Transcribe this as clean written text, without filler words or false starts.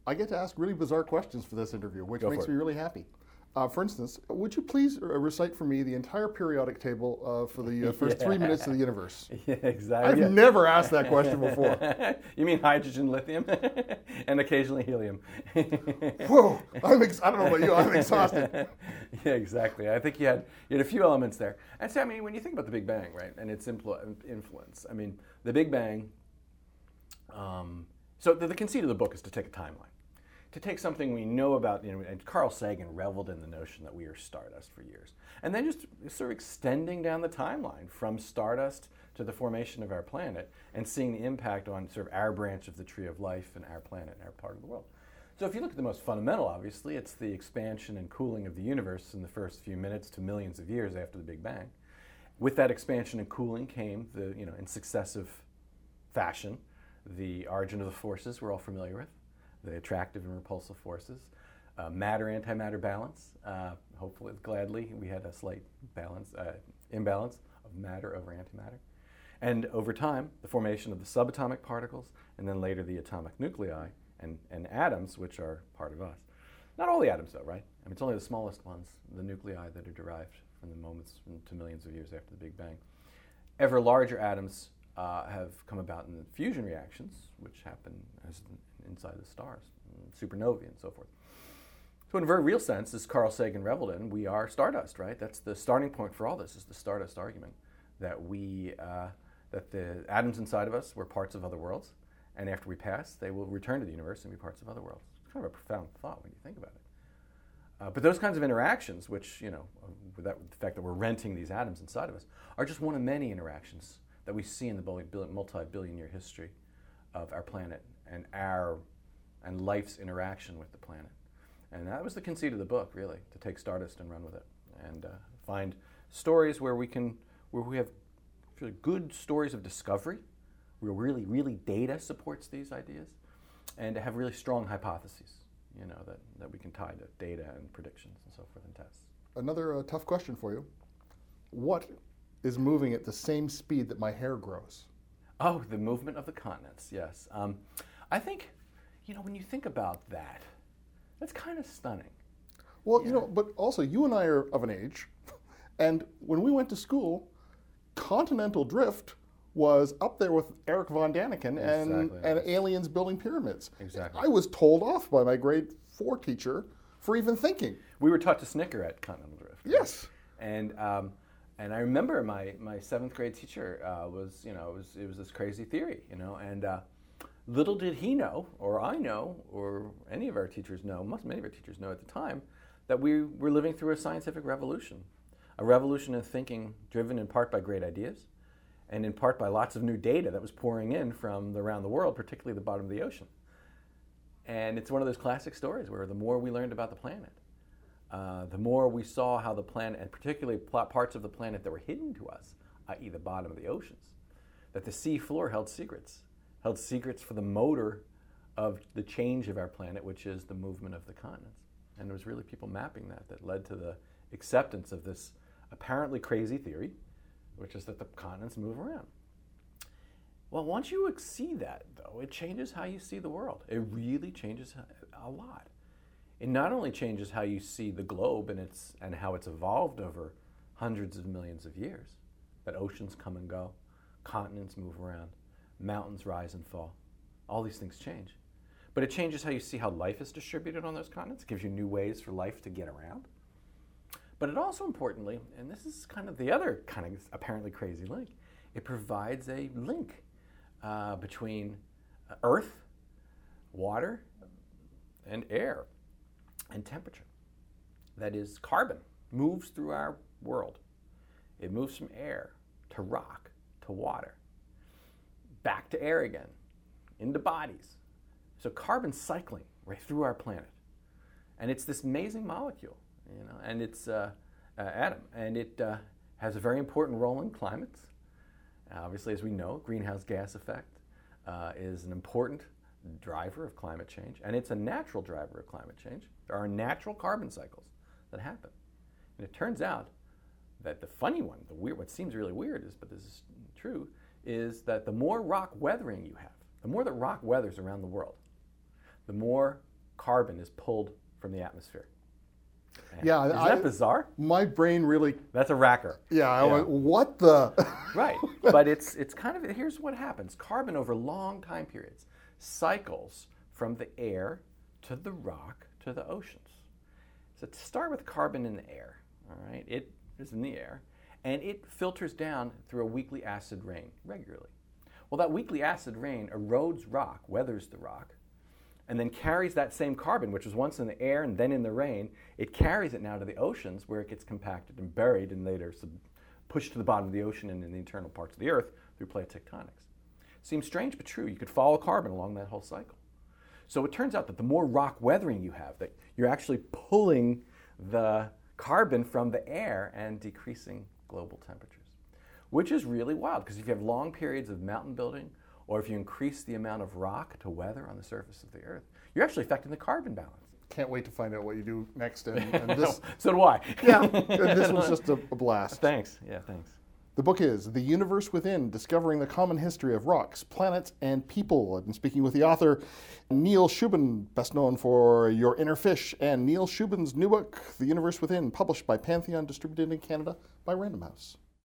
I get to ask really bizarre questions for this interview, which Go makes for me it. really happy. For instance, would you please recite for me the entire periodic table for the first 3 minutes of the universe? Yeah, exactly. I've never asked that question before. You mean hydrogen, lithium, and occasionally helium? Whoa! I don't know about you. I'm exhausted. Yeah, exactly. I think you had a few elements there. And so, I mean, when you think about the Big Bang, right, and its influence, I mean, the Big Bang. So the conceit of the book is to take a timeline, to take something we know about, and Carl Sagan reveled in the notion that we are stardust for years, and then just sort of extending down the timeline from stardust to the formation of our planet and seeing the impact on sort of our branch of the tree of life and our planet and our part of the world. So if you look at the most fundamental, obviously, it's the expansion and cooling of the universe in the first few minutes to millions of years after the Big Bang. With that expansion and cooling came in successive fashion, the origin of the forces we're all familiar with, the attractive and repulsive forces, matter-antimatter balance. Hopefully, gladly, we had a slight imbalance of matter over antimatter. And over time, the formation of the subatomic particles, and then later the atomic nuclei and atoms, which are part of us. Not all the atoms, though, right? I mean, it's only the smallest ones, the nuclei, that are derived from the moments to millions of years after the Big Bang. Ever larger atoms have come about in fusion reactions, which happen inside the stars, supernovae and so forth. So in a very real sense, as Carl Sagan reveled in, we are stardust, right? That's the starting point for all this, is the stardust argument, that that the atoms inside of us were parts of other worlds, and after we pass, they will return to the universe and be parts of other worlds. It's kind of a profound thought when you think about it. But those kinds of interactions, which, with the fact that we're renting these atoms inside of us, are just one of many interactions that we see in the multi-billion-year history of our planet and life's interaction with the planet. And that was the conceit of the book, really, to take Stardust and run with it, and find stories where we have really good stories of discovery, where really data supports these ideas, and to have really strong hypotheses, that we can tie to data and predictions and so forth and tests. Another tough question for you. What is moving at the same speed that my hair grows? Oh, the movement of the continents, yes. I think, when you think about that, that's kind of stunning. Well, but also you and I are of an age, and when we went to school, continental drift was up there with Eric von Daniken and aliens building pyramids. Exactly. I was told off by my grade 4 teacher for even thinking. We were taught to snicker at continental drift. Yes. And I remember my 7th grade teacher was it was this crazy theory, and little did he know, or I know, or any of our teachers know, many of our teachers know at the time, that we were living through a scientific revolution, a revolution in thinking driven in part by great ideas, and in part by lots of new data that was pouring in from around the world, particularly the bottom of the ocean. And it's one of those classic stories where the more we learned about the planet, the more we saw how the planet, and particularly parts of the planet that were hidden to us, i.e. the bottom of the oceans, that the sea floor held secrets for the motor of the change of our planet, which is the movement of the continents. And there was really people mapping that led to the acceptance of this apparently crazy theory, which is that the continents move around. Well, once you see that, though, it changes how you see the world. It really changes a lot. It not only changes how you see the globe and how it's evolved over hundreds of millions of years, that oceans come and go, continents move around, mountains rise and fall. All these things change. But it changes how you see how life is distributed on those continents. It gives you new ways for life to get around. But it also importantly, and this is kind of the other kind of apparently crazy link, it provides a link between earth, water, and air, and temperature. That is, carbon moves through our world. It moves from air to rock to water, back to air again, into bodies. So carbon's cycling right through our planet. And it's this amazing molecule, and it's atom, and it has a very important role in climates. Obviously, as we know, greenhouse gas effect is an important driver of climate change, and it's a natural driver of climate change. There are natural carbon cycles that happen. And it turns out that the funny one, what seems really weird but this is true, is that the more rock weathering you have, the more that rock weathers around the world, the more carbon is pulled from the atmosphere. Yeah, isn't that bizarre? My brain really. That's a racker. Yeah, I went, what the? Right, but it's kind of, here's what happens. Carbon over long time periods cycles from the air to the rock to the oceans. So to start with carbon in the air, all right, it is in the air, and it filters down through a weekly acid rain regularly. Well, that weekly acid rain erodes rock, weathers the rock, and then carries that same carbon, which was once in the air and then in the rain, it carries it now to the oceans where it gets compacted and buried and later pushed to the bottom of the ocean and in the internal parts of the earth through plate tectonics. Seems strange but true. You could follow carbon along that whole cycle. So it turns out that the more rock weathering you have, that you're actually pulling the carbon from the air and decreasing global temperatures, which is really wild because if you have long periods of mountain building, or if you increase the amount of rock to weather on the surface of the Earth, you're actually affecting the carbon balance. Can't wait to find out what you do next. And this, so do I. Yeah, this was just a blast. Thanks. Yeah, thanks. The book is The Universe Within, Discovering the Common History of Rocks, Planets, and People. I've been speaking with the author, Neil Shubin, best known for Your Inner Fish, and Neil Shubin's new book, The Universe Within, published by Pantheon, distributed in Canada by Random House.